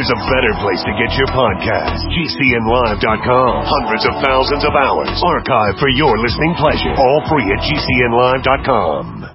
there's a better place to get your podcast. GCNlive.com. Hundreds of thousands of hours archived for your listening pleasure. All free at GCNlive.com.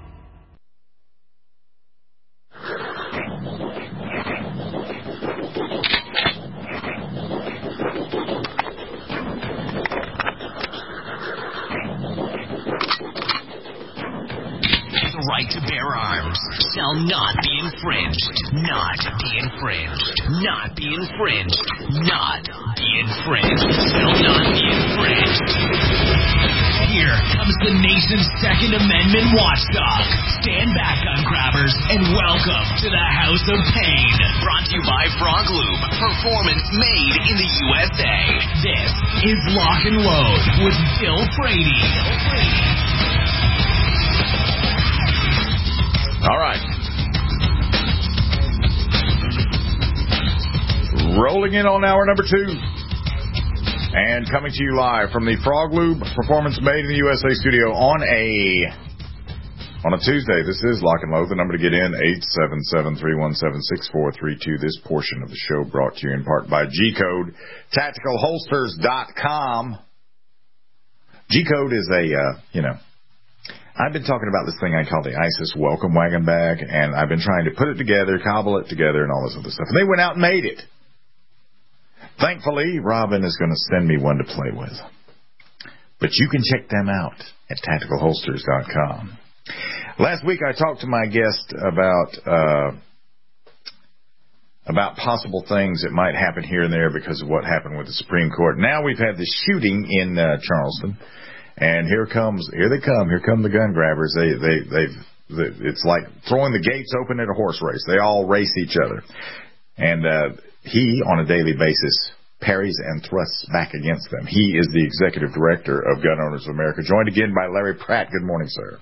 Right to bear arms shall not be infringed. Not be infringed. Not be infringed. Not be infringed. Shall not be infringed. Here comes the nation's Second Amendment watchdog. Stand back, gun grabbers, and welcome to the House of Pain. Brought to you by Frog Lube. Performance made in the USA. This is Lock and Load with Bill Frady. All right. Rolling in on hour number 2. And coming to you live from the Frog Lube Performance Made in the USA studio on a Tuesday. This is Lock and Load. The number to get in, 877-317-6432. This portion of the show brought to you in part by G-Code, TacticalHolsters.com. G-Code is I've been talking about this thing I call the ISIS welcome wagon bag, and I've been trying to put it together, cobble it together, and all this other stuff. And they went out and made it. Thankfully, Robin is going to send me one to play with. But you can check them out at TacticalHolsters.com. Last week I talked to my guest about possible things that might happen here and there because of what happened with the Supreme Court. Now we've had the shooting in Charleston. And here they come the gun grabbers. It's like throwing the gates open at a horse race. They all race each other. And he, on a daily basis, parries and thrusts back against them. He is the executive director of Gun Owners of America, joined again by Larry Pratt. Good morning, sir.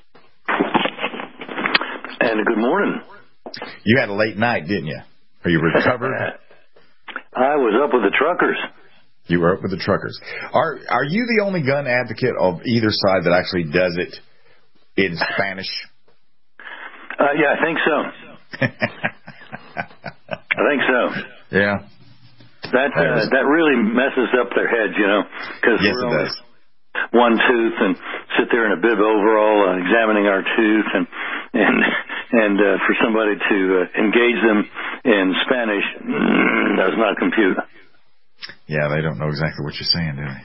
And good morning. You had a late night, didn't you? Are you recovered? I was up with the truckers. You were up with the truckers. Are you the only gun advocate of either side that actually does it in Spanish? Yeah, I think so. Yeah. That really messes up their heads, because yes, we're it only does. one tooth and sit there in a bib overall examining our tooth, and for somebody to engage them in Spanish does not compute. Yeah, they don't know exactly what you're saying, do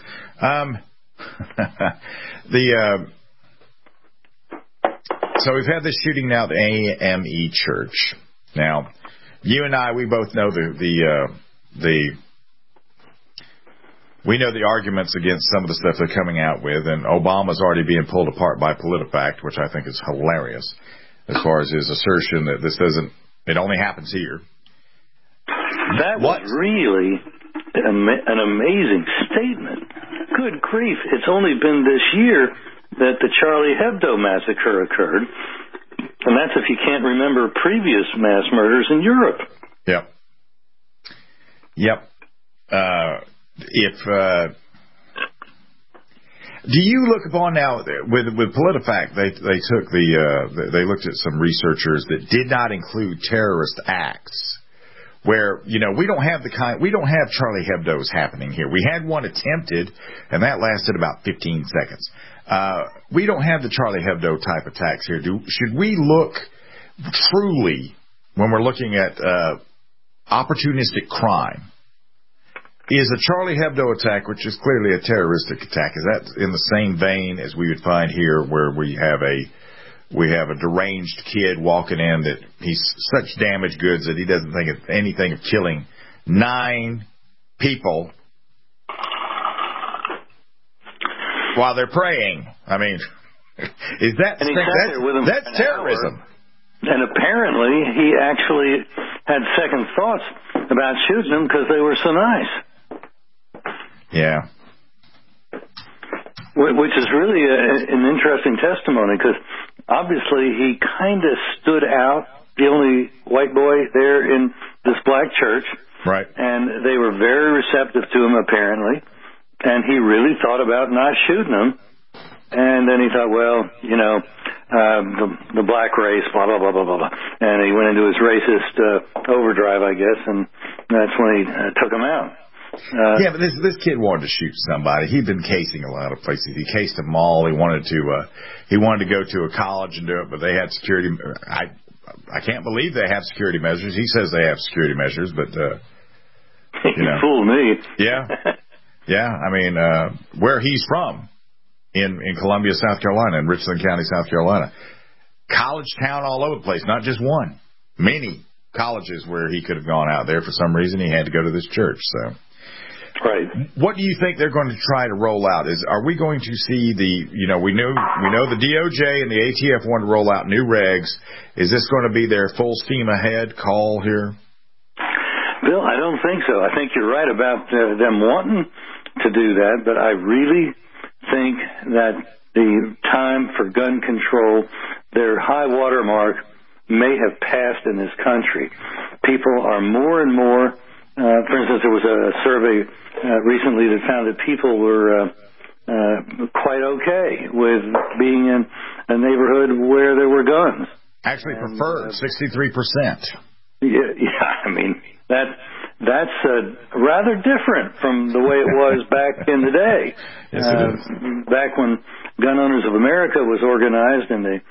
they? So we've had this shooting now at the AME Church. Now, you and I, we both know we know the arguments against some of the stuff they're coming out with, and Obama's already being pulled apart by PolitiFact, which I think is hilarious, as far as his assertion that it only happens here. That was really an amazing statement. Good grief. It's only been this year that the Charlie Hebdo massacre occurred, and that's if you can't remember previous mass murders in Europe. Yep. Do you look upon now with PolitiFact? They took they looked at some researchers that did not include terrorist acts. Where, we don't have Charlie Hebdo's happening here. We had one attempted, and that lasted about 15 seconds. We don't have the Charlie Hebdo type attacks here. Should we look truly, when we're looking at opportunistic crime, is a Charlie Hebdo attack, which is clearly a terroristic attack, is that in the same vein as we would find here, where we have a deranged kid walking in that he's such damaged goods that he doesn't think of anything of killing 9 people while they're praying? I mean, is that's terrorism? And apparently he actually had second thoughts about shooting them because they were so nice. Yeah. Which is really an interesting testimony, because obviously he kind of stood out, the only white boy there in this black church. Right. And they were very receptive to him, apparently. And he really thought about not shooting them. And then he thought, well, the black race, blah, blah, blah, blah, blah, blah. And he went into his racist overdrive, I guess, and that's when he took him out. But this kid wanted to shoot somebody. He'd been casing a lot of places. He cased a mall. He wanted to go to a college and do it, but they had security. I can't believe they have security measures. He says they have security measures, but you fooled me. Yeah. I mean, where he's from in Columbia, South Carolina, in Richland County, South Carolina, college town all over the place. Not just one, many colleges where he could have gone out there. For some reason, he had to go to this church. So. Right. What do you think they're going to try to roll out? Are we going to see we know the DOJ and the ATF want to roll out new regs. Is this going to be their full steam ahead call here? Bill, I don't think so. I think you're right about them wanting to do that, but I really think that the time for gun control, their high water mark, may have passed in this country. People are more and more, for instance, there was a survey recently that found that people were quite okay with being in a neighborhood where there were guns. Actually preferred 63%. I mean, that's rather different from the way it was back in the day. Yes, it is. Back when Gun Owners of America was organized in the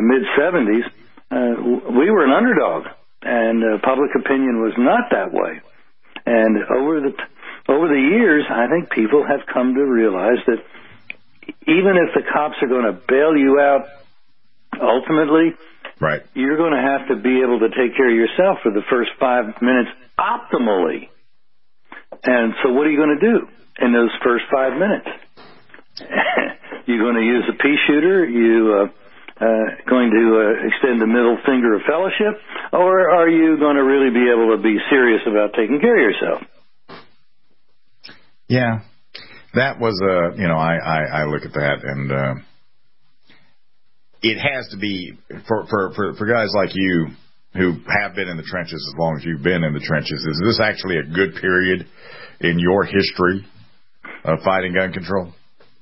mid-'70s, we were an underdog, and public opinion was not that way. And over the years, I think people have come to realize that even if the cops are going to bail you out ultimately, right, you're going to have to be able to take care of yourself for the first 5 minutes optimally. And so what are you going to do in those first 5 minutes? You're going to use a pea shooter? You going to extend the middle finger of fellowship? Or are you going to really be able to be serious about taking care of yourself? Yeah, that was I look at that, and it has to be for guys like you who have been in the trenches as long as you've been in the trenches. Is this actually a good period in your history of fighting gun control?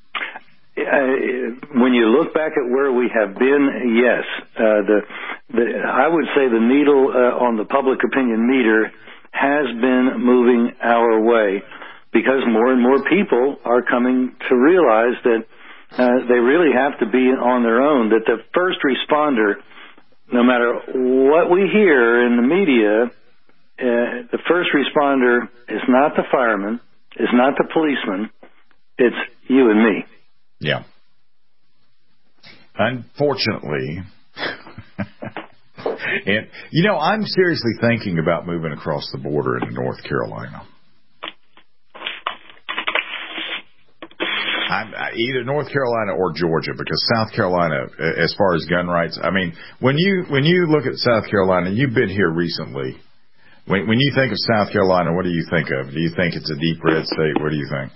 When you look back at where we have been, yes. I would say the needle on the public opinion meter has been moving our way, because more and more people are coming to realize that they really have to be on their own, that the first responder, no matter what we hear in the media, the first responder is not the fireman, is not the policeman, it's you and me. Yeah. Unfortunately, and I'm seriously thinking about moving across the border into North Carolina. Either North Carolina or Georgia, because South Carolina, as far as gun rights, I mean, when you look at South Carolina, you've been here recently. When you think of South Carolina, what do you think of? Do you think it's a deep red state? What do you think?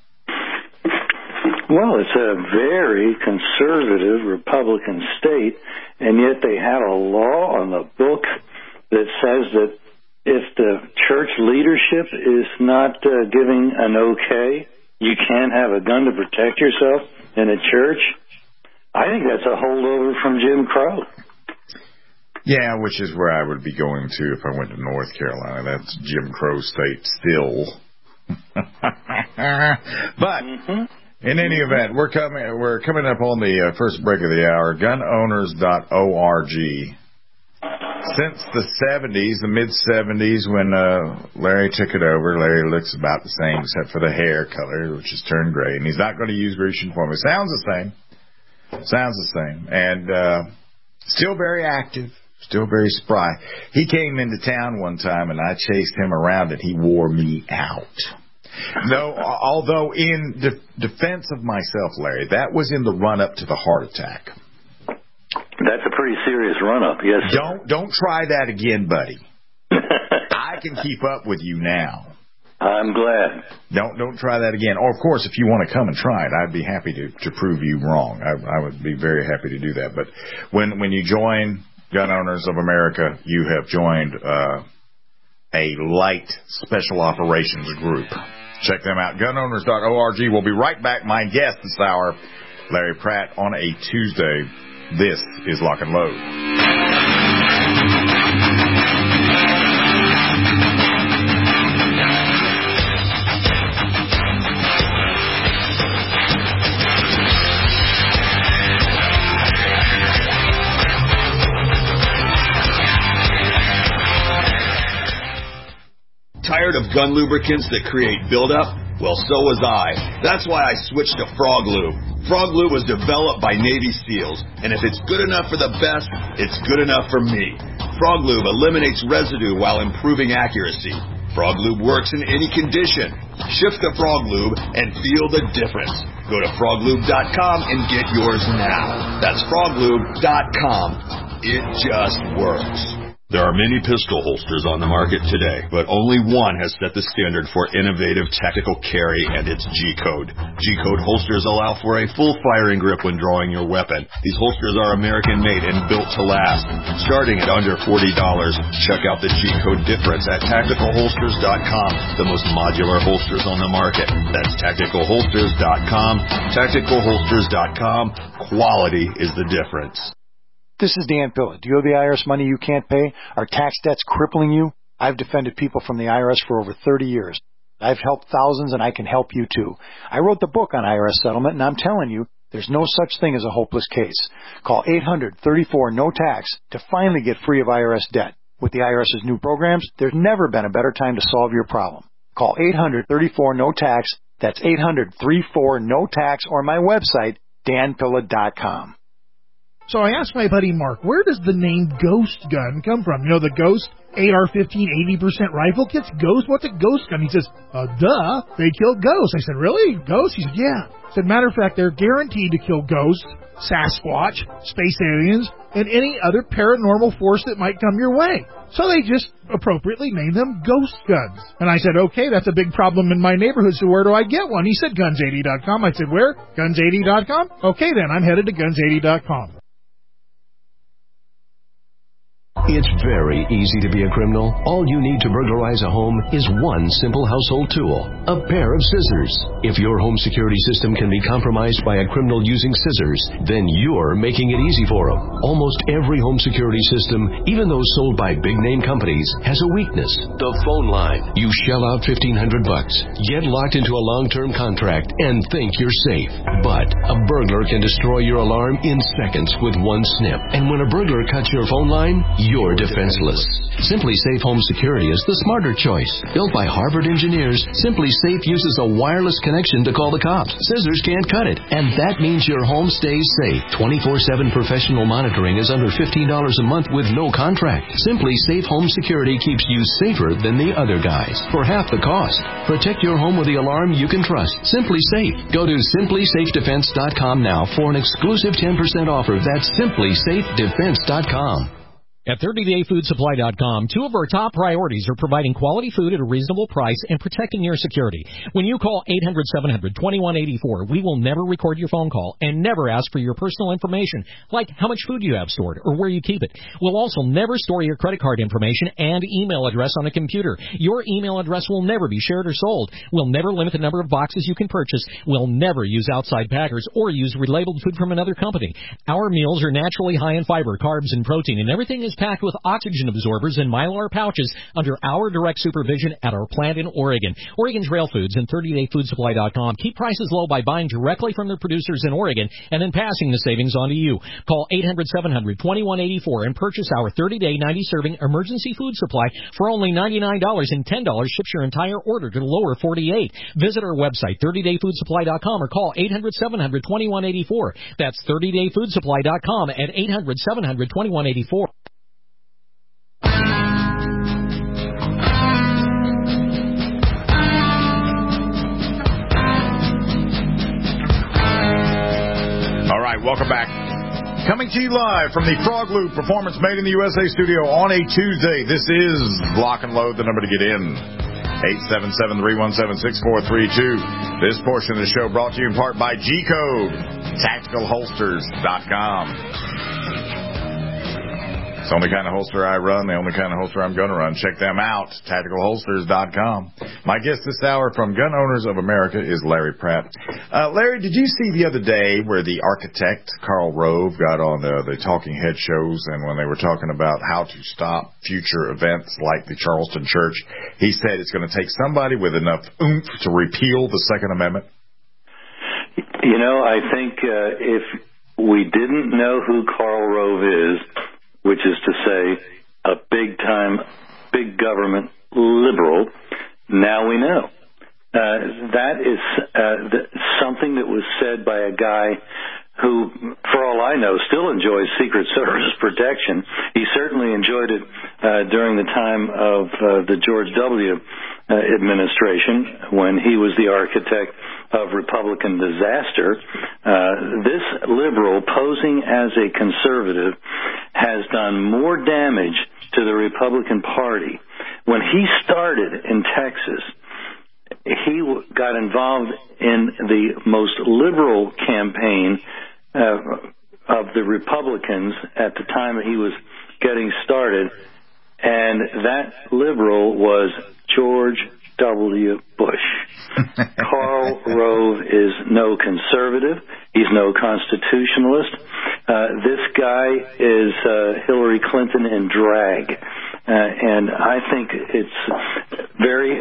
Well, it's a very conservative Republican state, and yet they have a law on the books that says that if the church leadership is not giving an okay, you can't have a gun to protect yourself in a church. I think that's a holdover from Jim Crow. Yeah, which is where I would be going to if I went to North Carolina. That's Jim Crow state still. But in any event, we're coming up on the first break of the hour. Gunowners.org. Since the 70s, the mid-70s, when Larry took it over, Larry looks about the same except for the hair color, which has turned gray, and he's not going to use Grecian formula. Sounds the same. And still very active, still very spry. He came into town one time, and I chased him around, and he wore me out. Although in defense of myself, Larry, that was in the run-up to the heart attack. That's a pretty serious run-up, yes. Don't try that again, buddy. I can keep up with you now. I'm glad. Don't try that again. Or, of course, if you want to come and try it, I'd be happy to prove you wrong. I would be very happy to do that. But when you join Gun Owners of America, you have joined a light special operations group. Check them out, gunowners.org. We'll be right back. My guest this hour, Larry Pratt on a Tuesday. This is Lock and Load. Tired of gun lubricants that create buildup? Well, so was I. That's why I switched to Frog Lube. Frog Lube was developed by Navy SEALs, and if it's good enough for the best, it's good enough for me. Frog Lube eliminates residue while improving accuracy. Frog Lube works in any condition. Shift to Frog Lube and feel the difference. Go to froglube.com and get yours now. That's froglube.com. It just works. There are many pistol holsters on the market today, but only one has set the standard for innovative tactical carry, and it's G-Code. G-Code holsters allow for a full firing grip when drawing your weapon. These holsters are American-made and built to last. Starting at under $40, check out the G-Code difference at TacticalHolsters.com, the most modular holsters on the market. That's TacticalHolsters.com. TacticalHolsters.com. Quality is the difference. This is Dan Pilla. Do you owe the IRS money you can't pay? Are tax debts crippling you? I've defended people from the IRS for over 30 years. I've helped thousands, and I can help you too. I wrote the book on IRS settlement, and I'm telling you, there's no such thing as a hopeless case. Call 800-34-NO-TAX to finally get free of IRS debt. With the IRS's new programs, there's never been a better time to solve your problem. Call 800-34-NO-TAX. That's 800-34-NO-TAX, or my website, danpilla.com. So I asked my buddy Mark, where does the name Ghost Gun come from? You know, the Ghost AR-15 80% rifle kits? Ghost? What's a Ghost Gun? He says, duh, they kill ghosts. I said, really? Ghosts? He said, yeah. I said, matter of fact, they're guaranteed to kill ghosts, Sasquatch, space aliens, and any other paranormal force that might come your way. So they just appropriately named them Ghost Guns. And I said, okay, that's a big problem in my neighborhood, so where do I get one? He said, guns80.com. I said, where? Guns80.com? Okay, then, I'm headed to guns80.com. It's very easy to be a criminal. All you need to burglarize a home is one simple household tool, a pair of scissors. If your home security system can be compromised by a criminal using scissors, then you're making it easy for them. Almost every home security system, even those sold by big-name companies, has a weakness: the phone line. You shell out $1,500, get locked into a long-term contract, and think you're safe. But a burglar can destroy your alarm in seconds with one snip. And when a burglar cuts your phone line, you're defenseless. Simply Safe Home Security is the smarter choice. Built by Harvard engineers, Simply Safe uses a wireless connection to call the cops. Scissors can't cut it, and that means your home stays safe. 24/7 professional monitoring is under $15 a month with no contract. Simply Safe Home Security keeps you safer than the other guys for half the cost. Protect your home with the alarm you can trust. Simply Safe. Go to simplysafedefense.com now for an exclusive 10% offer. That's simplysafedefense.com. At 30dayfoodsupply.com, two of our top priorities are providing quality food at a reasonable price and protecting your security. When you call 800-700-2184, we will never record your phone call and never ask for your personal information, like how much food you have stored or where you keep it. We'll also never store your credit card information and email address on a computer. Your email address will never be shared or sold. We'll never limit the number of boxes you can purchase. We'll never use outside packers or use relabeled food from another company. Our meals are naturally high in fiber, carbs, and protein, and everything is packed with oxygen absorbers and Mylar pouches under our direct supervision at our plant in Oregon. Oregon Trail Foods and 30dayfoodsupply.com keep prices low by buying directly from their producers in Oregon and then passing the savings on to you. Call 800-700-2184 and purchase our 30-day 90-serving emergency food supply for only $99, and $10 ships your entire order to the lower 48. Visit our website, 30dayfoodsupply.com, or call 800-700-2184. That's 30dayfoodsupply.com at 800-700-2184. All right, welcome back. Coming to you live from the Frog Loop Performance Made in the USA studio on a Tuesday. This is Lock and Load, the number to get in. 877-317-6432. This portion of the show brought to you in part by G-Code, TacticalHolsters.com. It's the only kind of holster I run, the only kind of holster I'm going to run. Check them out, tacticalholsters.com. My guest this hour from Gun Owners of America is Larry Pratt. Larry, did you see the other day where the architect, Karl Rove, got on the Talking Head shows, and when they were talking about how to stop future events like the Charleston Church, he said it's going to take somebody with enough oomph to repeal the Second Amendment? You know, I think if we didn't know who Karl Rove is, which is to say a big-time, big government liberal, now we know. That is something that was said by a guy who, for all I know, still enjoys Secret Service protection. He certainly enjoyed it during the time of the George W. administration when he was the architect of Republican disaster. This liberal, posing as a conservative, has done more damage to the Republican Party. When he started in Texas, he got involved in the most liberal campaign of the Republicans at the time he was getting started, and that liberal was George W. Bush. Karl Rove is no conservative. He's no constitutionalist. This guy is Hillary Clinton in drag. And I think it's very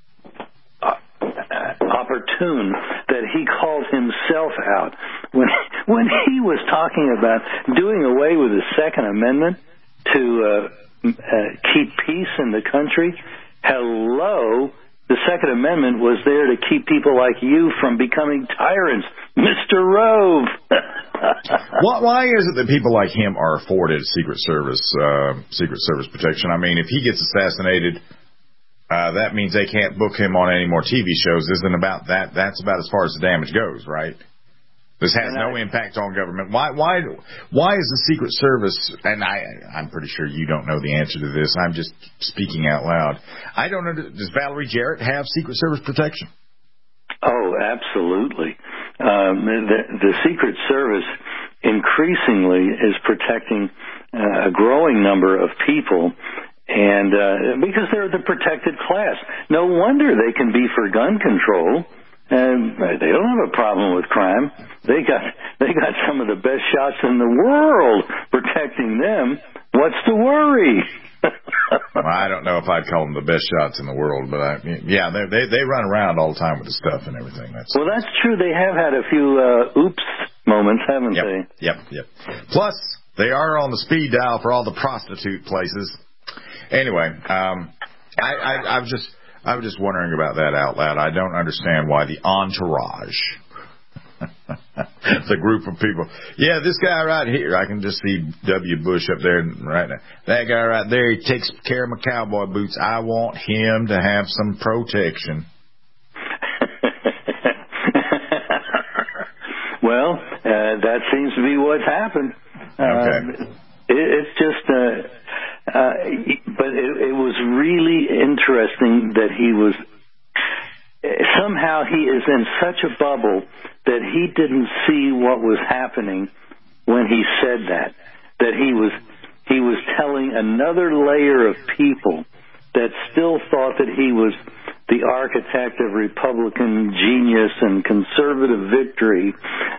opportune that he called himself out when he was talking about doing away with the Second Amendment to keep peace in the country. Hello, the Second Amendment was there to keep people like you from becoming tyrants, Mr. Rove. Why is it that people like him are afforded Secret Service protection? I mean, if he gets assassinated, that means they can't book him on any more TV shows. Isn't about that? That's about as far as the damage goes, right? This has no impact on government. Why is the Secret Service, and I'm pretty sure you don't know the answer to this, I'm just speaking out loud. I don't know, does Valerie Jarrett have Secret Service protection? Oh, absolutely. The Secret Service increasingly is protecting a growing number of people, and because they're the protected class. No wonder they can be for gun control. And they don't have a problem with crime. They got some of the best shots in the world protecting them. What's the worry? Well, I don't know if I'd call them the best shots in the world, but they run around all the time with the stuff and everything. That's true. They have had a few oops moments, haven't they? Yep. Plus, they are on the speed dial for all the prostitute places. Anyway, I was just wondering about that out loud. I don't understand why the entourage, the group of people. Yeah, this guy right here, I can just see W. Bush up there right now. That guy right there, he takes care of my cowboy boots. I want him to have some protection. Well, that seems to be what's happened. Okay. It's just... but it was really interesting that he was somehow he is in such a bubble that he didn't see what was happening when he said that he was telling another layer of people that still thought that he was the architect of Republican genius and conservative victory.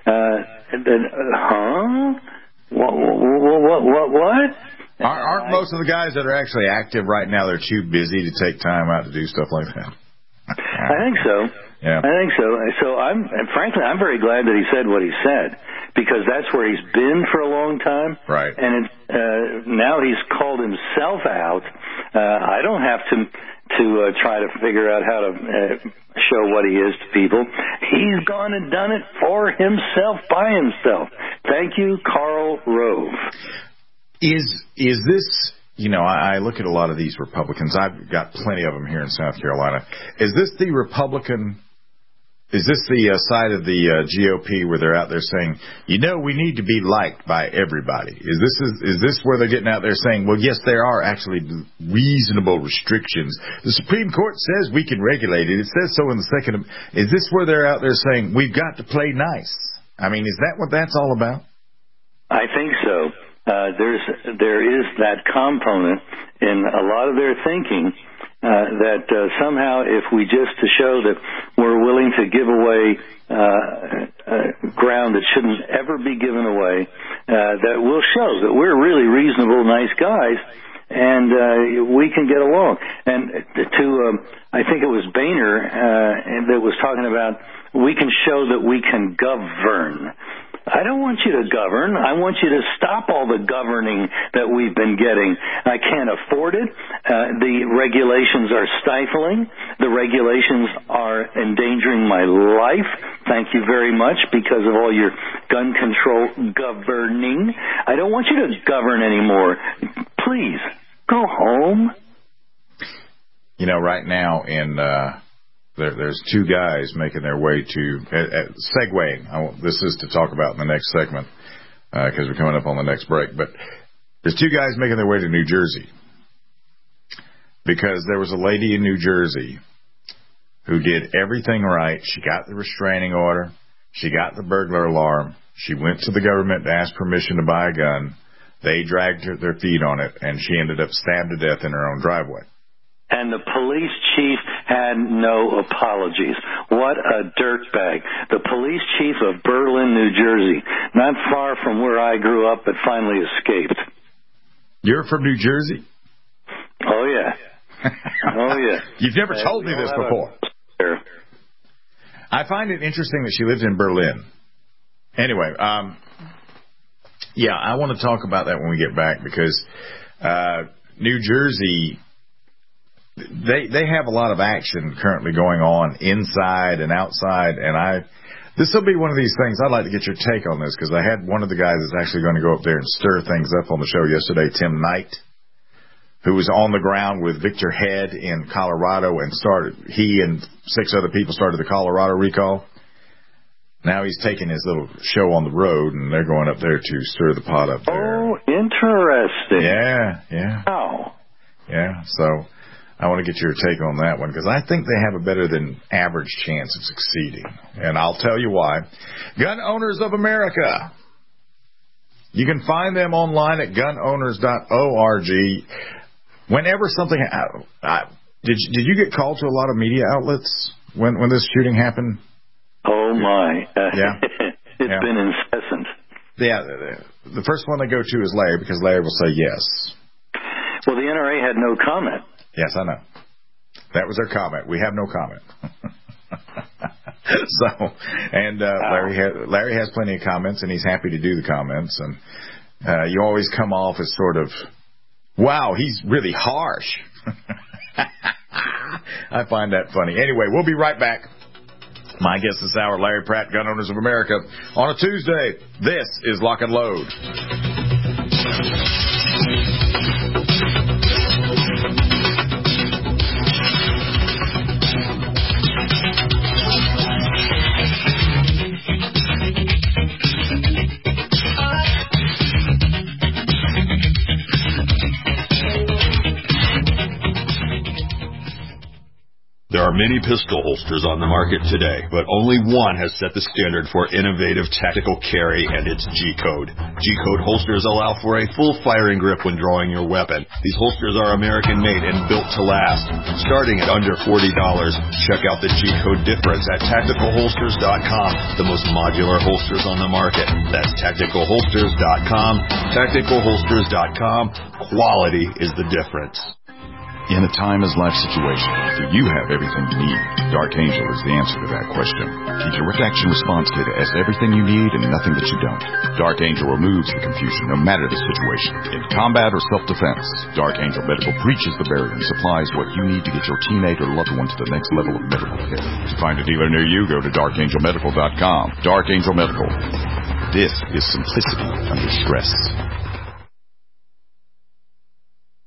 What? Aren't most of the guys that are actually active right now, they're too busy to take time out to do stuff like that? I think so. Yeah. I think so. So I'm very glad that he said what he said, because that's where he's been for a long time. Right. And now he's called himself out. I don't have to try to figure out how to show what he is to people. He's gone and done it for himself, by himself. Thank you, Karl Rove. Is this, I look at a lot of these Republicans. I've got plenty of them here in South Carolina. Is this the side of the GOP where they're out there saying, we need to be liked by everybody? Is this where they're getting out there saying, well, yes, there are actually reasonable restrictions. The Supreme Court says we can regulate it. It says so in the second. Is this where they're out there saying we've got to play nice? I mean, is that what that's all about? I think so. there is that component in a lot of their thinking that somehow if we just to show that we're willing to give away ground that shouldn't ever be given away, that will show that we're really reasonable, nice guys, and we can get along. And I think it was Boehner that was talking about we can show that we can govern. I don't want you to govern. I want you to stop all the governing that we've been getting. I can't afford it. The regulations are stifling. The regulations are endangering my life. Thank you very much because of all your gun control governing. I don't want you to govern anymore. Please, go home. You know, right now in... There's two guys making their way to segueing. This is to talk about in the next segment because we're coming up on the next break. But there's two guys making their way to New Jersey because there was a lady in New Jersey who did everything right. She got the restraining order. She got the burglar alarm. She went to the government to ask permission to buy a gun. They dragged their feet on it, and she ended up stabbed to death in her own driveway. And the police chief had no apologies. What a dirtbag. The police chief of Berlin, New Jersey, not far from where I grew up, but finally escaped. You're from New Jersey? Oh, yeah. Oh, yeah. You've never told me this before. I find it interesting that she lived in Berlin. Anyway, yeah, I want to talk about that when we get back because New Jersey... They have a lot of action currently going on inside and outside, and this will be one of these things. I'd like to get your take on this because I had one of the guys that's actually going to go up there and stir things up on the show yesterday, Tim Knight, who was on the ground with Victor Head in Colorado and he and 6 other people started the Colorado recall. Now he's taking his little show on the road, and they're going up there to stir the pot up there. Oh, interesting. Yeah. Oh. Yeah, so... I want to get your take on that one because I think they have a better than average chance of succeeding. And I'll tell you why. Gun Owners of America. You can find them online at gunowners.org. Whenever something... Did you get called to a lot of media outlets when this shooting happened? Oh, my. Yeah. It's been incessant. Yeah. The first one they go to is Larry because Larry will say yes. Well, the NRA had no comment. Yes, I know. That was their comment. We have no comment. Larry has plenty of comments, and he's happy to do the comments. And you always come off as sort of, wow, he's really harsh. I find that funny. Anyway, we'll be right back. My guest this hour, Larry Pratt, Gun Owners of America. On a Tuesday, this is Lock and Load. There are many pistol holsters on the market today, but only one has set the standard for innovative tactical carry, and it's G-Code. G-Code holsters allow for a full firing grip when drawing your weapon. These holsters are American-made and built to last. Starting at under $40, check out the G-Code difference at TacticalHolsters.com, the most modular holsters on the market. That's TacticalHolsters.com. TacticalHolsters.com. Quality is the difference. In a time-as-life situation, do you have everything you need? Dark Angel is the answer to that question. The Direct Action Response Kit has everything you need and nothing that you don't. Dark Angel removes the confusion no matter the situation. In combat or self-defense, Dark Angel Medical breaches the barrier and supplies what you need to get your teammate or loved one to the next level of medical care. To find a dealer near you, go to darkangelmedical.com. Dark Angel Medical. This is simplicity under stress.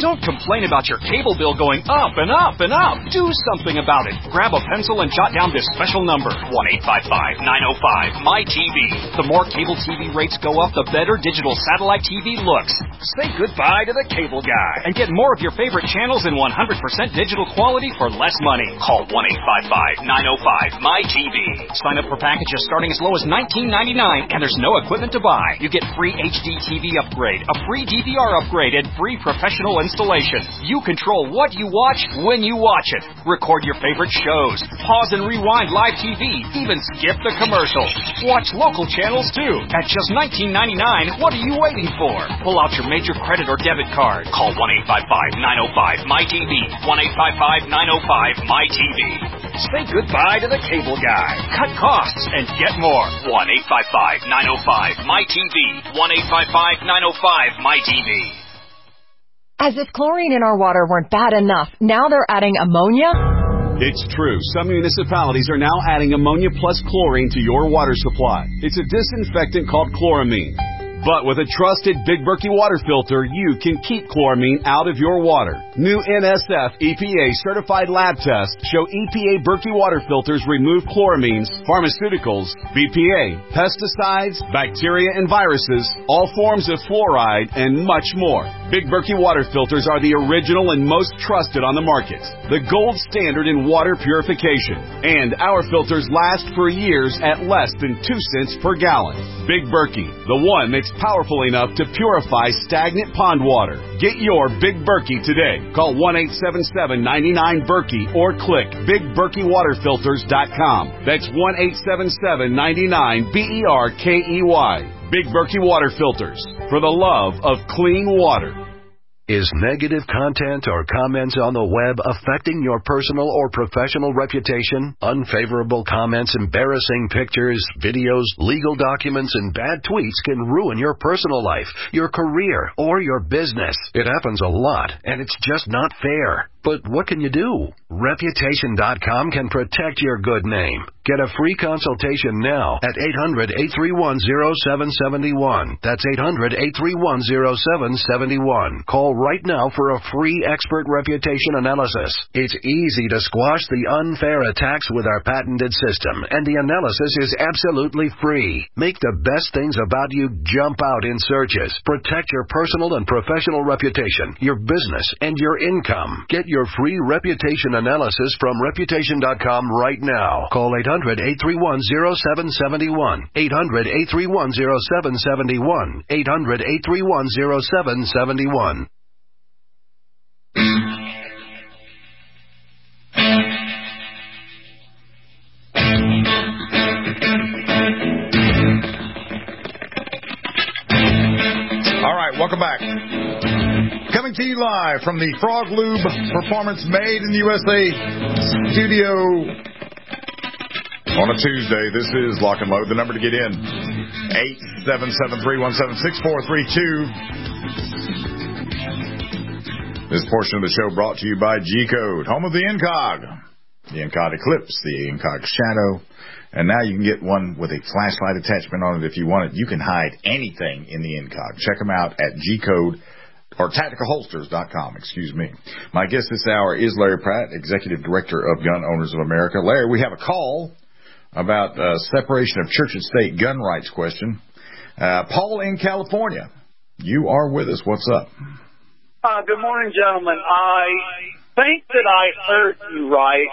Don't complain about your cable bill going up and up and up. Do something about it. Grab a pencil and jot down this special number, 1-855-905-MY-TV. The more cable TV rates go up, the better digital satellite TV looks. Say goodbye to the cable guy and get more of your favorite channels in 100% digital quality for less money. Call 1-855-905-MY-TV. Sign up for packages starting as low as $19.99, and there's no equipment to buy. You get free HD TV upgrade, a free DVR upgrade, and free professional installation. You control what you watch when you watch it. Record your favorite shows. Pause and rewind live TV. Even skip the commercials. Watch local channels too. At just $19.99, what are you waiting for? Pull out your major credit or debit card. Call 1-855-905-MY-TV. 1-855-905-MY-TV. Say goodbye to the cable guy. Cut costs and get more. 1-855-905-MY-TV. 1-855-905-MY-TV. As if chlorine in our water weren't bad enough, now they're adding ammonia? It's true. Some municipalities are now adding ammonia plus chlorine to your water supply. It's a disinfectant called chloramine. But with a trusted Big Berkey water filter, you can keep chloramine out of your water. New NSF EPA certified lab tests show EPA Berkey water filters remove chloramines, pharmaceuticals, BPA, pesticides, bacteria and viruses, all forms of fluoride, and much more. Big Berkey water filters are the original and most trusted on the market. The gold standard in water purification. And our filters last for years at less than 2 cents per gallon. Big Berkey, the one that's powerful enough to purify stagnant pond water. Get your Big Berkey today. Call 1-877-99-BERKEY or click BigBerkeyWaterFilters.com. That's 1-877-99-BERKEY. Big Berkey Water Filters, for the love of clean water. Is negative content or comments on the web affecting your personal or professional reputation? Unfavorable comments, embarrassing pictures, videos, legal documents, and bad tweets can ruin your personal life, your career, or your business. It happens a lot, and it's just not fair. But what can you do? Reputation.com can protect your good name. Get a free consultation now at 800-831-0771. That's 800-831-0771. Call right now for a free expert reputation analysis. It's easy to squash the unfair attacks with our patented system, and the analysis is absolutely free. Make the best things about you jump out in searches. Protect your personal and professional reputation, your business, and your income. Get your free reputation analysis from Reputation.com right now. Call 800-831-0771. 800-831-0771. 800-831-0771. All right, welcome back. Coming to you live from the Frog Lube Performance Made in the USA studio on a Tuesday. This is Lock and Load. The number to get in, 877-317-6432. This portion of the show brought to you by G-Code, home of the Incog, the Incog Eclipse, the Incog Shadow. And now you can get one with a flashlight attachment on it if you want it. You can hide anything in the Incog. Check them out at G-Code or TacticalHolsters.com, excuse me. My guest this hour is Larry Pratt, Executive Director of Gun Owners of America. Larry, we have a call about separation of church and state gun rights question. Paul in California, you are with us. What's up? Good morning, gentlemen. I think that I heard you right.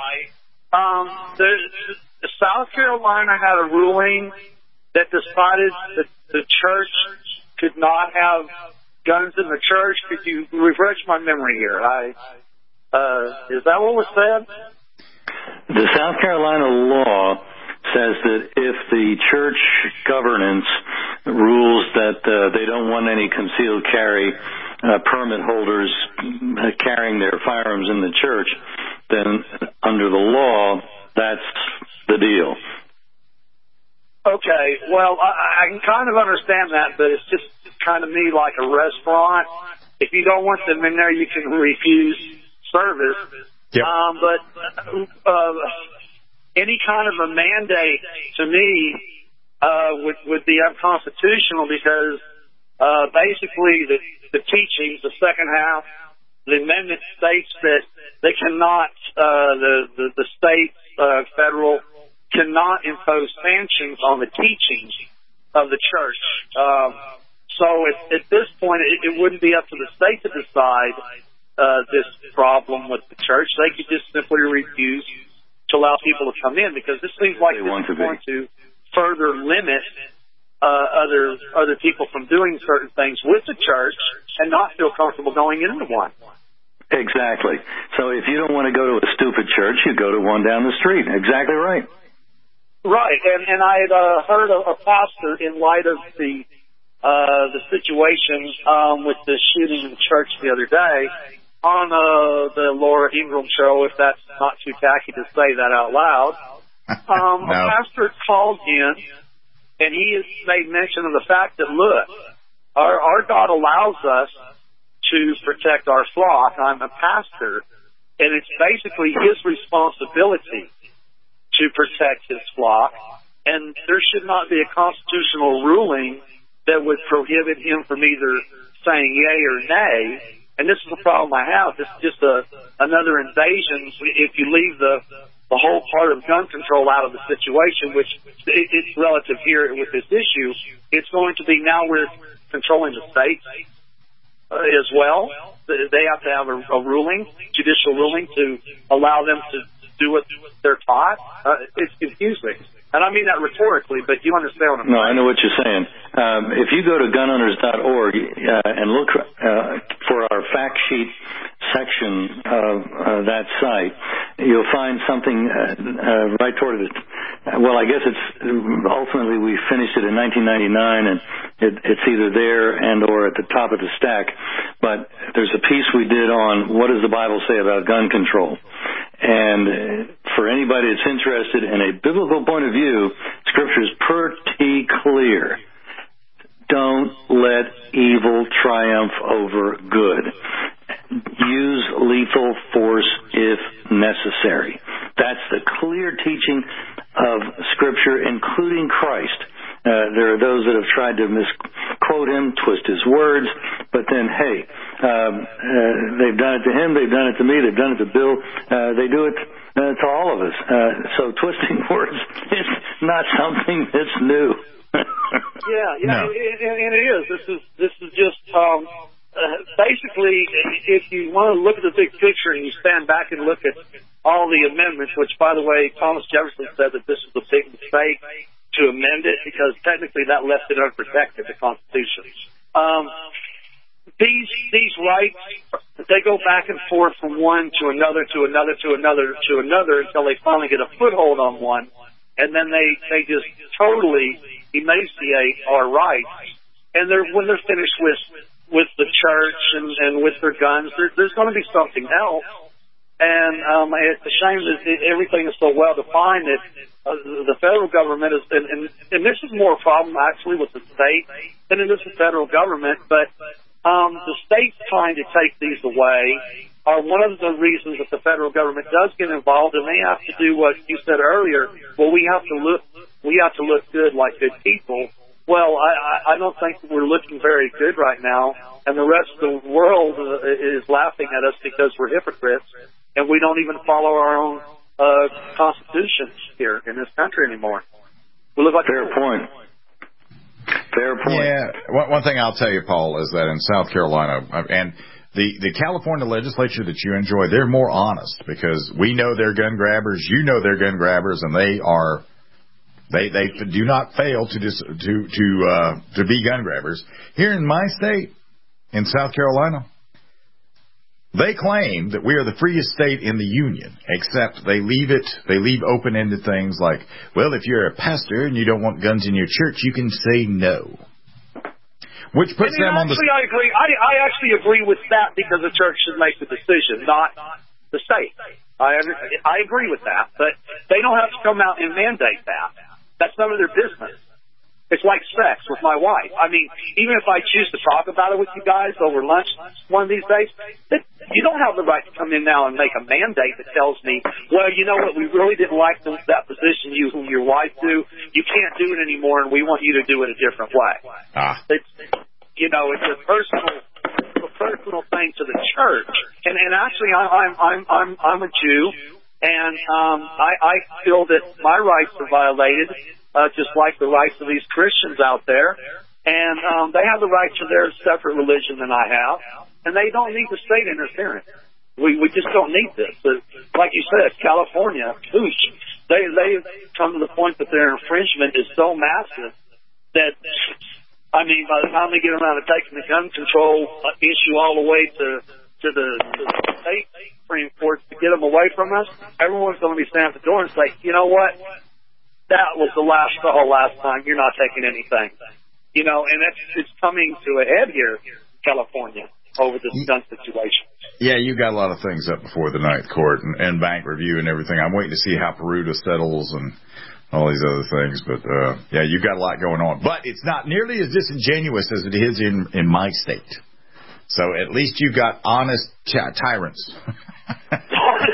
The South Carolina had a ruling that decided that the church could not have guns in the church. Could you refresh my memory here? Is that what was said? The South Carolina law says that if the church governance rules that they don't want any concealed carry permit holders carrying their firearms in the church, then under the law, that's the deal. Okay, well, I can kind of understand that, but it's just kind of me like a restaurant. If you don't want them in there, you can refuse service. Yep. But any kind of a mandate to me would be unconstitutional because basically the teachings, the second half The amendment states that they cannot, the state, federal, cannot impose sanctions on the teachings of the church. So at this point, it wouldn't be up to the state to decide this problem with the church. They could just simply refuse to allow people to come in, because this seems like this is going to further limit other people from doing certain things with the church and not feel comfortable going into one. Exactly. So if you don't want to go to a stupid church, you go to one down the street. Exactly right. Right, and I had heard a pastor, in light of the situation with the shooting in church the other day, on the Laura Ingraham show, if that's not too tacky to say that out loud, no. A pastor called in, and he has made mention of the fact that, look, our God allows us to protect our flock. I'm a pastor, and it's basically his responsibility to protect his flock, and there should not be a constitutional ruling that would prohibit him from either saying yay or nay. And this is the problem I have. This is just another invasion. If you leave the whole part of gun control out of the situation, which it's relative here with this issue, it's going to be now we're controlling the states as well. They have to have a ruling, judicial ruling, to allow them to do what they're taught. It's confusing. And I mean that rhetorically, but you understand what I'm saying. No, I know what you're saying. If you go to gunowners.org and look for our fact sheet section of that site, you'll find something right toward it. Well, I guess it's ultimately we finished it in 1999, and it's either there and or at the top of the stack. But there's a piece we did on what does the Bible say about gun control. And for anybody that's interested in a biblical point of view, Scripture is pretty clear. Don't let evil triumph over good. Use lethal force if necessary. That's the clear teaching of Scripture, including Christ. There are those that have tried to misquote him, twist his words, but then, hey, they've done it to him, they've done it to me, they've done it to Bill, they do it to all of us. So twisting words is not something that's new. No. And it is. This is just basically, if you want to look at the big picture and you stand back and look at all the amendments, which, by the way, Thomas Jefferson said that this was a big mistake to amend it, because technically that left it unprotected, the Constitution. These rights, they go back and forth from one to another to another to another to another until they finally get a foothold on one, and then they just totally emaciate our rights. And when they're finished with the church and with their guns, there's going to be something else. And it's a shame that everything is so well defined that the federal government is, and this is more a problem actually with the state than it is the federal government, but the states trying to take these away are one of the reasons that the federal government does get involved, and they have to do what you said earlier. Well, we have to look good like good people. Well, I don't think we're looking very good right now, and the rest of the world is laughing at us because we're hypocrites, and we don't even follow our own constitutions here in this country anymore. We look like Fair point. Yeah, one thing I'll tell you, Paul, is that in South Carolina, and the California legislature that you enjoy, they're more honest, because we know they're gun grabbers, you know they're gun grabbers, and they do not fail to be gun grabbers. Here in my state, in South Carolina, they claim that we are the freest state in the union, except they leave open-ended things like, well, if you're a pastor and you don't want guns in your church, you can say no. Which puts them on the... I agree. I actually agree with that, because the church should make the decision, not the state. I agree with that, but they don't have to come out and mandate that. That's none of their business. It's like sex with my wife. I mean, even if I choose to talk about it with you guys over lunch one of these days, you don't have the right to come in now and make a mandate that tells me, well, you know what, we really didn't like that position you and your wife do. You can't do it anymore, and we want you to do it a different way. It's a personal thing to the church. And actually, I'm a Jew, and I feel that my rights are violated, just like the rights of these Christians out there. And they have the right to their separate religion than I have, and they don't need the state interfering. We just don't need this. But like you said, California, they've come to the point that their infringement is so massive that, I mean, by the time they get around to taking the gun control issue all the way to the state Supreme Court to get them away from us, everyone's going to be standing at the door and say, you know what? That was the last straw last time. You're not taking anything. You know, and it's coming to a head here, California, over this gun situation. Yeah, you got a lot of things up before the Ninth Court and bank review and everything. I'm waiting to see how Peruta settles and all these other things. But, yeah, you got a lot going on. But it's not nearly as disingenuous as it is in my state. So at least you got honest tyrants. Okay.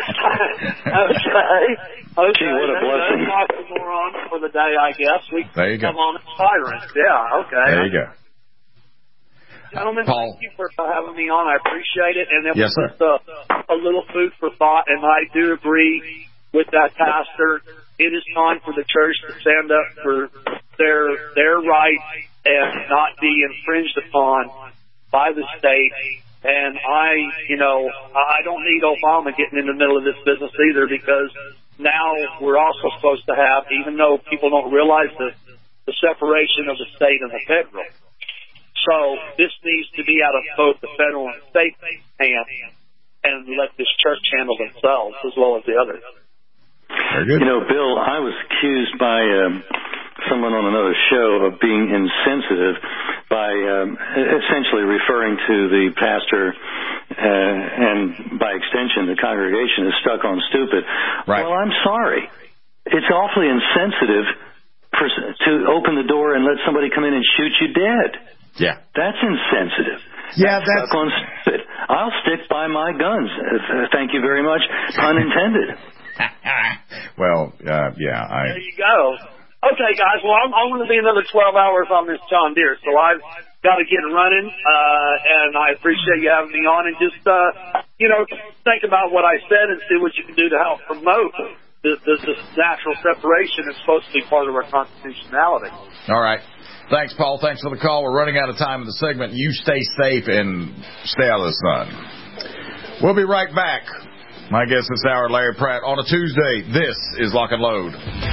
Gee, what a blessing. More on for the day, I guess. There you go. Come on as tyrants. Yeah, okay. There you go. Gentlemen, Paul. Thank you for having me on. I appreciate it. And it Yes, was sir. just a little food for thought, and I do agree with that pastor. It is time for the church to stand up for their rights and not be infringed upon by the state. And I don't need Obama getting in the middle of this business either, because now we're also supposed to have, even though people don't realize the separation of the state and the federal. So this needs to be out of both the federal and state hands, and let this church handle themselves as well as the others. Very good. You know, Bill, I was accused by someone on another show of being insensitive by essentially referring to the pastor and by extension the congregation is stuck on stupid. Right. Well, I'm sorry. It's awfully insensitive to open the door and let somebody come in and shoot you dead. Yeah. That's insensitive. Yeah, that's... Stuck on stupid. I'll stick by my guns. Thank you very much. Pun intended. Well, yeah. There you go. Okay, guys. Well, I'm going to be another 12 hours on this John Deere, so I've got to get running. And I appreciate you having me on. And just, think about what I said and see what you can do to help promote this natural separation. It's supposed to be part of our constitutionality. All right. Thanks, Paul. Thanks for the call. We're running out of time in the segment. You stay safe and stay out of the sun. We'll be right back. My guest this hour, Larry Pratt, on a Tuesday. This is Lock and Load.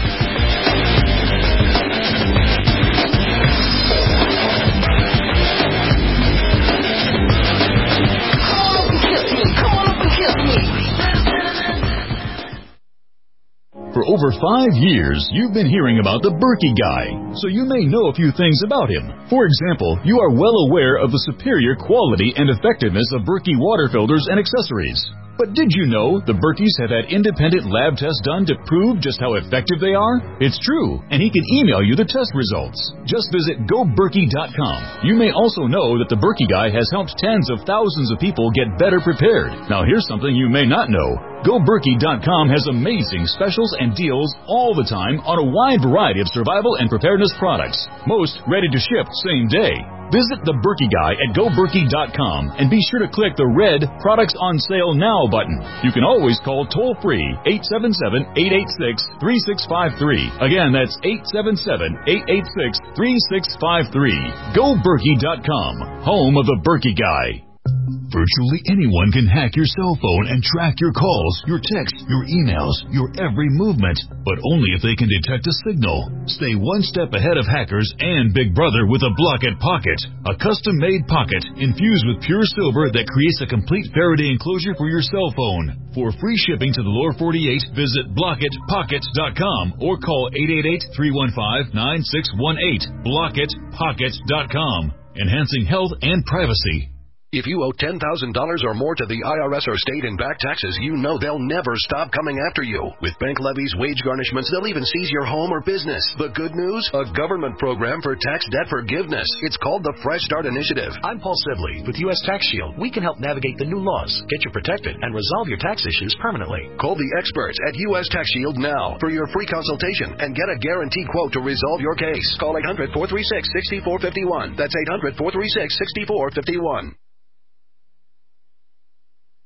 For over 5 years, you've been hearing about the Berkey Guy, so you may know a few things about him. For example, you are well aware of the superior quality and effectiveness of Berkey water filters and accessories. But did you know the Berkeys have had independent lab tests done to prove just how effective they are? It's true, and he can email you the test results. Just visit GoBerkey.com. You may also know that the Berkey Guy has helped tens of thousands of people get better prepared. Now here's something you may not know. GoBerkey.com has amazing specials and deals all the time on a wide variety of survival and preparedness products. Most ready to ship same day. Visit the Berkey Guy at GoBerkey.com and be sure to click the red Products on Sale Now button. You can always call toll-free 877-886-3653. Again, that's 877-886-3653. GoBerkey.com, home of the Berkey Guy. Virtually anyone can hack your cell phone and track your calls, your texts, your emails, your every movement, but only if they can detect a signal. Stay one step ahead of hackers and Big Brother with a Blockit Pocket, a custom-made pocket infused with pure silver that creates a complete Faraday enclosure for your cell phone. For free shipping to the lower 48, visit BlockitPocket.com or call 888-315-9618. BlockitPocket.com, enhancing health and privacy. If you owe $10,000 or more to the IRS or state in back taxes, you know they'll never stop coming after you. With bank levies, wage garnishments, they'll even seize your home or business. The good news? A government program for tax debt forgiveness. It's called the Fresh Start Initiative. I'm Paul Sibley with U.S. Tax Shield. We can help navigate the new laws, get you protected, and resolve your tax issues permanently. Call the experts at U.S. Tax Shield now for your free consultation and get a guaranteed quote to resolve your case. Call 800-436-6451. That's 800-436-6451.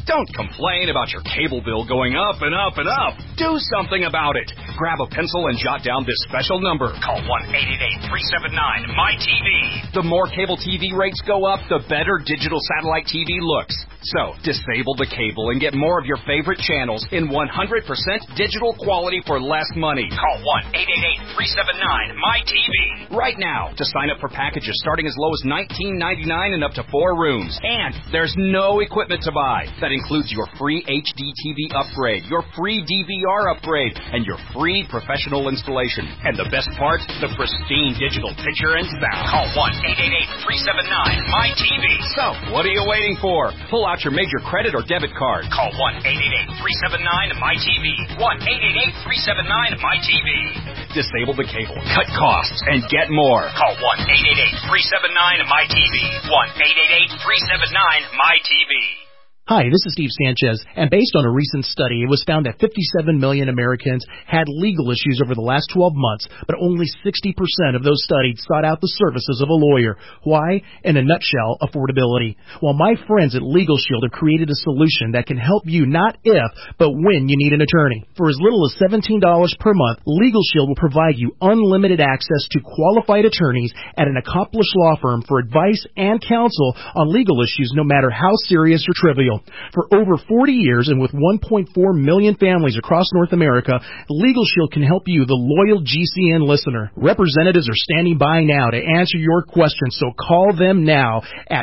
Don't complain about your cable bill going up and up and up. Do something about it. Grab a pencil and jot down this special number. Call 1-888-379-MY-TV. The more cable TV rates go up, the better digital satellite TV looks. So, disable the cable and get more of your favorite channels in 100% digital quality for less money. Call 1-888-379-MY-TV right now to sign up for packages starting as low as $19.99 and up to 4 rooms. And there's no equipment to buy. That includes your free HD TV upgrade, your free DVR upgrade, and your free professional installation. And the best part, the pristine digital picture and sound. Call 1-888-379-MY-TV. So, what are you waiting for? Pull out your major credit or debit card. Call 1-888-379-MY-TV. 1-888-379-MY-TV. Disable the cable, cut costs, and get more. Call 1-888-379-MY-TV. 1-888-379-MY-TV. Hi, this is Steve Sanchez, and based on a recent study, it was found that 57 million Americans had legal issues over the last 12 months, but only 60% of those studied sought out the services of a lawyer. Why? In a nutshell, affordability. Well, my friends at Legal Shield have created a solution that can help you not if, but when you need an attorney. For as little as $17 per month, Legal Shield will provide you unlimited access to qualified attorneys at an accomplished law firm for advice and counsel on legal issues, no matter how serious or trivial. For over 40 years and with 1.4 million families across North America, Legal Shield can help you, the loyal GCN listener. Representatives are standing by now to answer your questions, so call them now at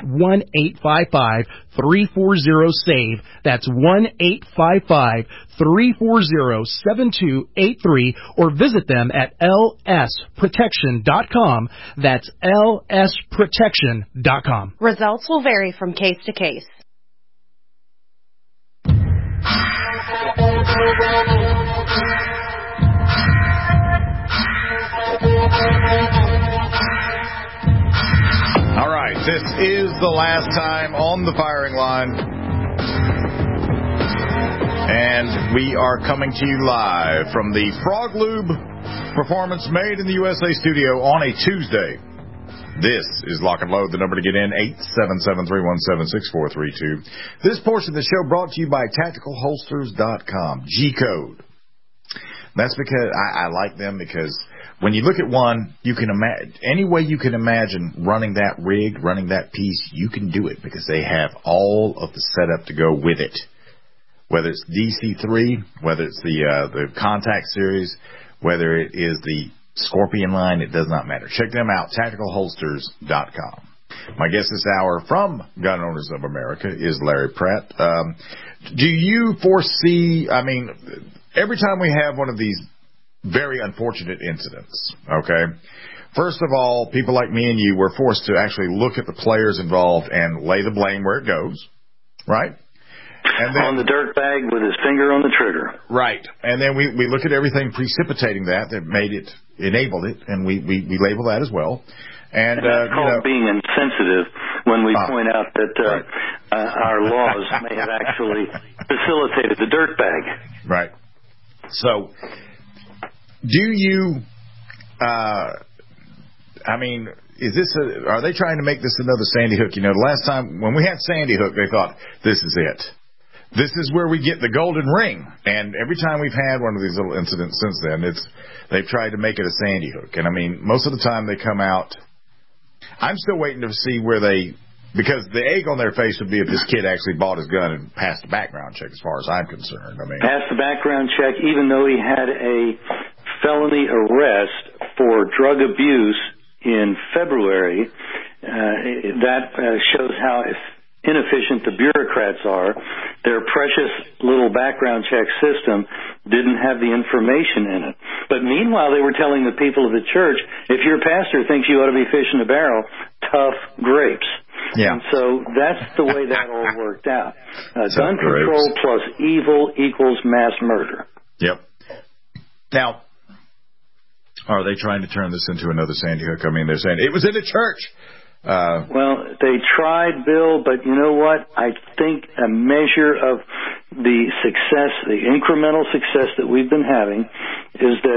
1-855-340-SAVE. That's 1-855-340-7283, or visit them at lsprotection.com. That's lsprotection.com. Results will vary from case to case. All right, this is the last time on the firing line. And we are coming to you live from the Frog Lube Performance Made in the USA studio on a Tuesday. This is Lock and Load. The number to get in, 877-317-6432. This portion of the show brought to you by TacticalHolsters.com. G-Code. That's because I like them, because when you look at one, you can imagine any way you can imagine running that rig, running that piece, you can do it because they have all of the setup to go with it. Whether it's DC3, whether it's the Contact series, whether it is the Scorpion line, it does not matter. Check them out, TacticalHolsters.com. My guest this hour from Gun Owners of America is Larry Pratt. Do you foresee, every time we have one of these very unfortunate incidents, okay, first of all, people like me and you were forced to actually look at the players involved and lay the blame where it goes, right? And then, on the dirt bag with his finger on the trigger. Right. And then we look at everything precipitating that made it, enabled it, and we label that as well. And that's called being insensitive when we point out that our laws may have actually facilitated the dirt bag. Right. So, do you, are they trying to make this another Sandy Hook? You know, the last time when we had Sandy Hook, they thought, this is it. This is where we get the golden ring. And every time we've had one of these little incidents since then, they've tried to make it a Sandy Hook. And most of the time they come out, I'm still waiting to see because the egg on their face would be if this kid actually bought his gun and passed a background check, as far as I'm concerned. Passed the background check, even though he had a felony arrest for drug abuse in February. That shows how inefficient the bureaucrats are. Their precious little background check system didn't have the information in it. But meanwhile, they were telling the people of the church, if your pastor thinks you ought to be fishing a barrel, tough grapes. Yeah. And so that's the way that all worked out. Gun control plus evil equals mass murder. Yep. Now, are they trying to turn this into another Sandy Hook? They're saying it was in a church. Well, they tried, Bill, but you know what? I think a measure of the success, the incremental success that we've been having, is that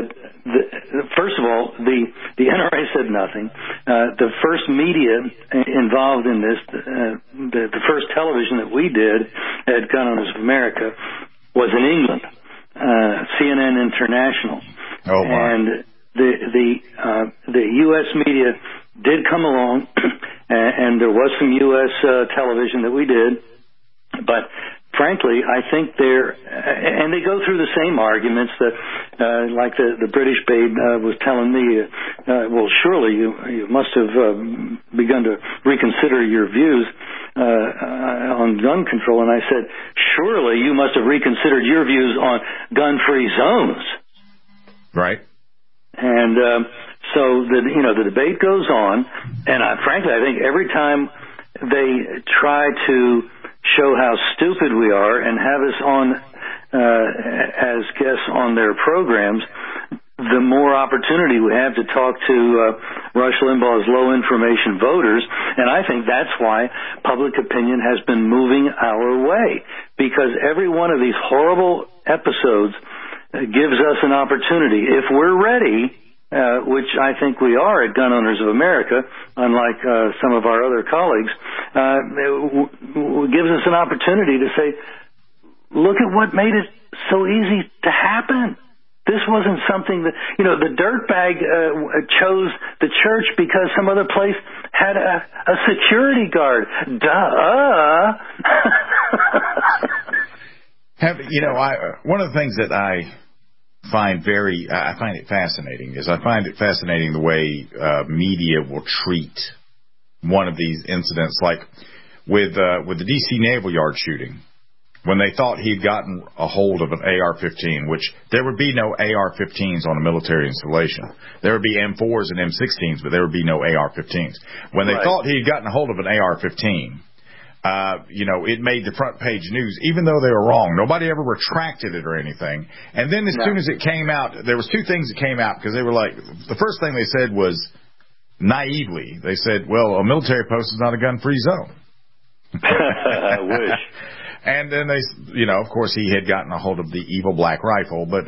first of all, the NRA said nothing. The first media involved in this, the first television that we did at Gun Owners of America was in England, CNN International. Oh, my. And the U.S. media did come along, and there was some U.S. television that we did, but frankly, I think and they go through the same arguments that, like the British babe was telling me, well, surely you must have begun to reconsider your views on gun control. And I said, surely you must have reconsidered your views on gun-free zones. Right. And so the debate goes on, and frankly, I think every time they try to show how stupid we are and have us on as guests on their programs, the more opportunity we have to talk to Rush Limbaugh's low-information voters. And I think that's why public opinion has been moving our way, because every one of these horrible episodes gives us an opportunity, if we're ready, which I think we are at Gun Owners of America, unlike some of our other colleagues, gives us an opportunity to say, look at what made it so easy to happen. This wasn't something that, the dirtbag chose the church because some other place had a security guard. Duh! One of the things that I find it fascinating is I find it fascinating the way media will treat one of these incidents, like with the D.C. Naval Yard shooting, when they thought he'd gotten a hold of an AR-15, which there would be no AR-15s on a military installation. There would be M4s and M16s, but there would be no AR-15s. When they thought he'd gotten a hold of an AR-15, it made the front page news, even though they were wrong. Nobody ever retracted it or anything. And then as soon as it came out, there was two things that came out, because they were like, the first thing they said was, naively, they said, well, a military post is not a gun-free zone. I wish. And then they, of course, he had gotten a hold of the evil black rifle. But,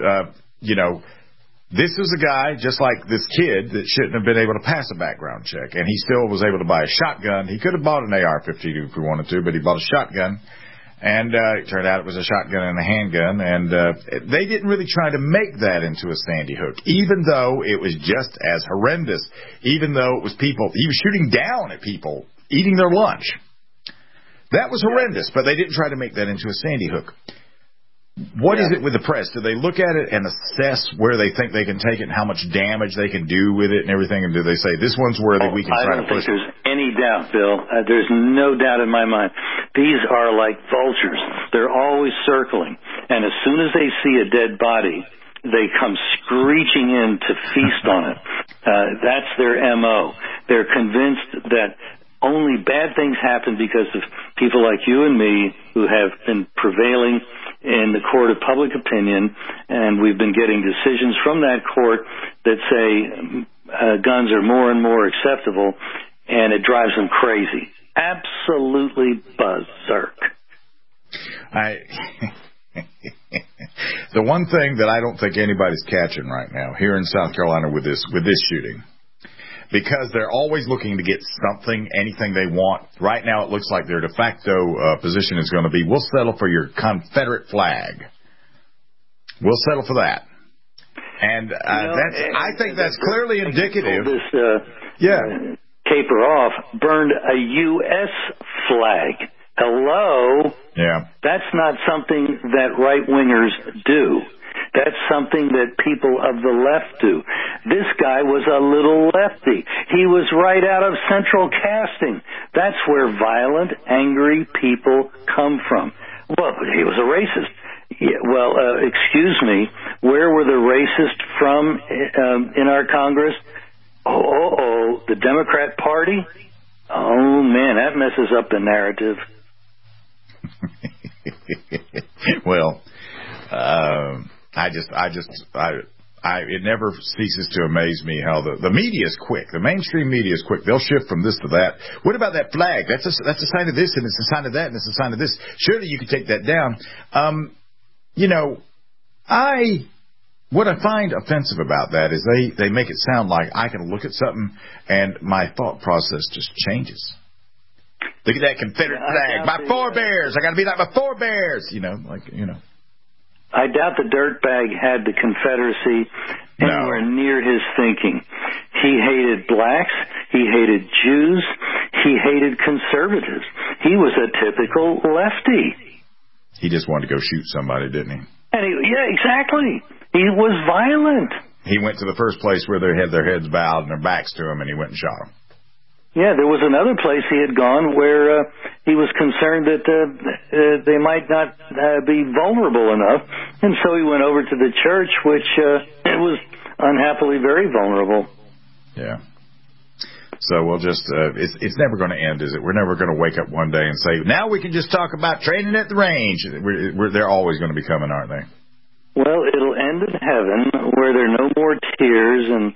this was a guy, just like this kid, that shouldn't have been able to pass a background check. And he still was able to buy a shotgun. He could have bought an AR-15 if he wanted to, but he bought a shotgun. And it turned out it was a shotgun and a handgun. And they didn't really try to make that into a Sandy Hook, even though it was just as horrendous, even though it was people. He was shooting down at people eating their lunch. That was horrendous, but they didn't try to make that into a Sandy Hook. What is it with the press? Do they look at it and assess where they think they can take it and how much damage they can do with it and everything? And do they say, this one's worthy, we can try to push it? I don't think there's any doubt, Bill. There's no doubt in my mind. These are like vultures. They're always circling. And as soon as they see a dead body, they come screeching in to feast on it. That's their M.O. They're convinced that only bad things happen because of people like you and me who have been prevailing in the court of public opinion, and we've been getting decisions from that court that say guns are more and more acceptable, and it drives them crazy. Absolutely berserk. The one thing that I don't think anybody's catching right now here in South Carolina with this shooting, because they're always looking to get something, anything they want. Right now it looks like their de facto position is going to be, we'll settle for your Confederate flag. We'll settle for that. And I think that's clearly indicative. Caper off, burned a U.S. flag. Hello? Yeah. That's not something that right-wingers do. That's something that people of the left do. This guy was a little lefty. He was right out of Central Casting. That's where violent, angry people come from. Well, he was a racist. Yeah, well, excuse me, where were the racists from in our Congress? The Democrat Party? Oh, man, that messes up the narrative. Well, it never ceases to amaze me how the media is quick. The mainstream media is quick. They'll shift from this to that. What about that flag? That's a sign of this, and it's a sign of that, and it's a sign of this. Surely you could take that down. What I find offensive about that is they make it sound like I can look at something and my thought process just changes. Look at that Confederate flag. My forebears. I got to be like my forebears. I doubt the dirtbag had the Confederacy anywhere near his thinking. He hated blacks. He hated Jews. He hated conservatives. He was a typical lefty. He just wanted to go shoot somebody, didn't he? And yeah, exactly. He was violent. He went to the first place where they had their heads bowed and their backs to him, and he went and shot them. Yeah, there was another place he had gone where he was concerned that they might not be vulnerable enough, and so he went over to the church, which it was unhappily very vulnerable. Yeah. So we'll just, it's never going to end, is it? We're never going to wake up one day and say, now we can just talk about training at the range. They're always going to be coming, aren't they? Well, it'll end in heaven where there are no more tears and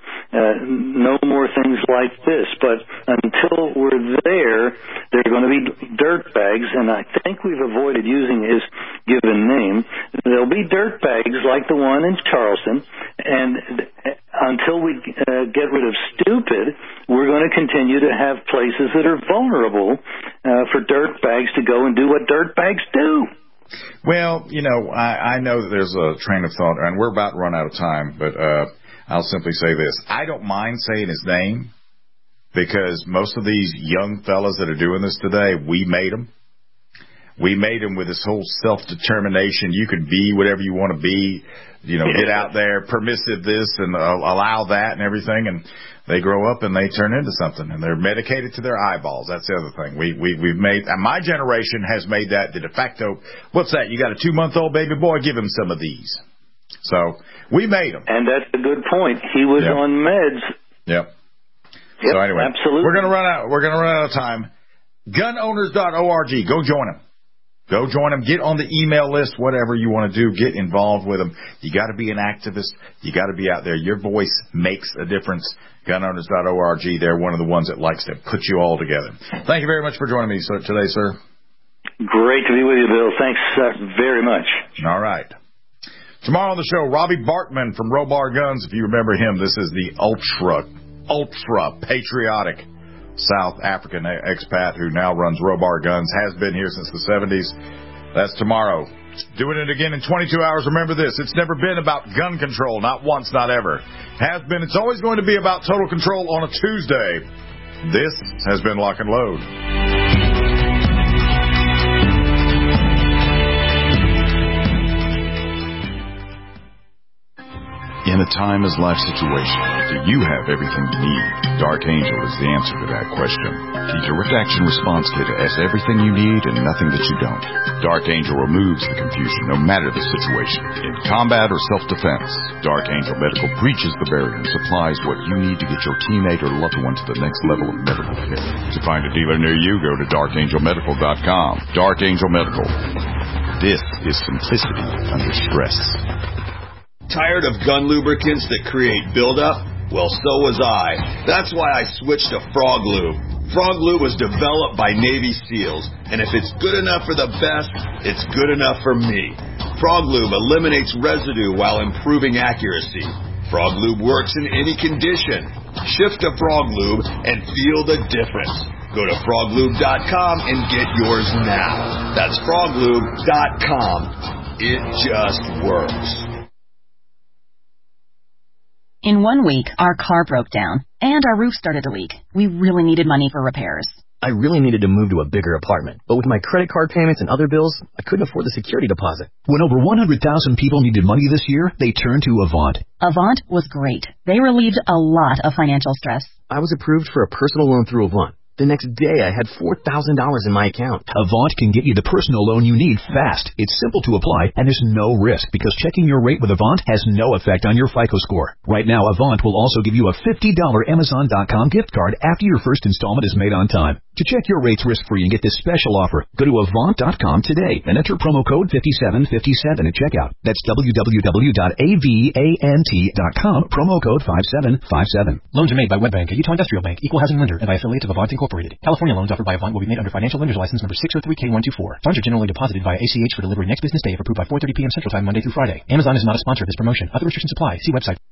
no more things like this. But until we're there are going to be dirtbags, and I think we've avoided using his given name. There'll be dirtbags like the one in Charleston, and until we get rid of stupid, we're going to continue to have places that are vulnerable for dirtbags to go and do what dirtbags do. Well, I know that there's a train of thought, and we're about to run out of time, but I'll simply say this. I don't mind saying his name because most of these young fellas that are doing this today, we made them. We made them with this whole self-determination. You can be whatever you want to be, get out there, permissive this and allow that and everything, and they grow up and they turn into something, and they're medicated to their eyeballs. That's the other thing. We've made, and my generation has made that the de facto. What's that? You got a 2-month-old baby boy? Give him some of these. So we made them. And that's a good point. He was on meds. Yep. So anyway, absolutely. We're going to run out of time. Gunowners.org. Go join them. Go join them. Get on the email list, whatever you want to do. Get involved with them. You got to be an activist. You got to be out there. Your voice makes a difference. Gunowners.org. They're one of the ones that likes to put you all together. Thank you very much for joining me today, sir. Great to be with you, Bill. Thanks very much. All right. Tomorrow on the show, Robbie Bartman from Robar Guns. If you remember him, this is the ultra patriotic South African expat who now runs Robar Guns, has been here since the 70s. That's tomorrow. Doing it again in 22 hours. Remember this, it's never been about gun control, not once, not ever. Has been, it's always going to be about total control on a Tuesday. This has been Lock and Load. In a time as life situation, do you have everything you need? Dark Angel is the answer to that question. The Direct Action Response Kit has everything you need and nothing that you don't. Dark Angel removes the confusion no matter the situation. In combat or self-defense, Dark Angel Medical breaches the barrier and supplies what you need to get your teammate or loved one to the next level of medical care. To find a dealer near you, go to darkangelmedical.com. Dark Angel Medical. This is simplicity under stress. Tired of gun lubricants that create buildup? Well, so was I. That's why I switched to Frog Lube. Frog Lube was developed by Navy SEALs, and if it's good enough for the best, it's good enough for me. Frog Lube eliminates residue while improving accuracy. Frog Lube works in any condition. Shift to Frog Lube and feel the difference. Go to froglube.com and get yours now. That's froglube.com. It just works. In 1 week, our car broke down, and our roof started to leak. We really needed money for repairs. I really needed to move to a bigger apartment, but with my credit card payments and other bills, I couldn't afford the security deposit. When over 100,000 people needed money this year, they turned to Avant. Avant was great. They relieved a lot of financial stress. I was approved for a personal loan through Avant. The next day, I had $4,000 in my account. Avant can get you the personal loan you need fast. It's simple to apply, and there's no risk because checking your rate with Avant has no effect on your FICO score. Right now, Avant will also give you a $50 Amazon.com gift card after your first installment is made on time. To check your rates risk-free and get this special offer, go to Avant.com today and enter promo code 5757 at checkout. That's www.avant.com, promo code 5757. Loans are made by WebBank, a Utah Industrial Bank, equal housing lender, and by affiliates of Avant Incorporated. Incorporated. California loans offered by Avant will be made under Financial Lenders License number 603K124. Funds are generally deposited via ACH for delivery next business day if approved by 4:30 p.m. Central Time, Monday through Friday. Amazon is not a sponsor of this promotion. Other restrictions apply. See website.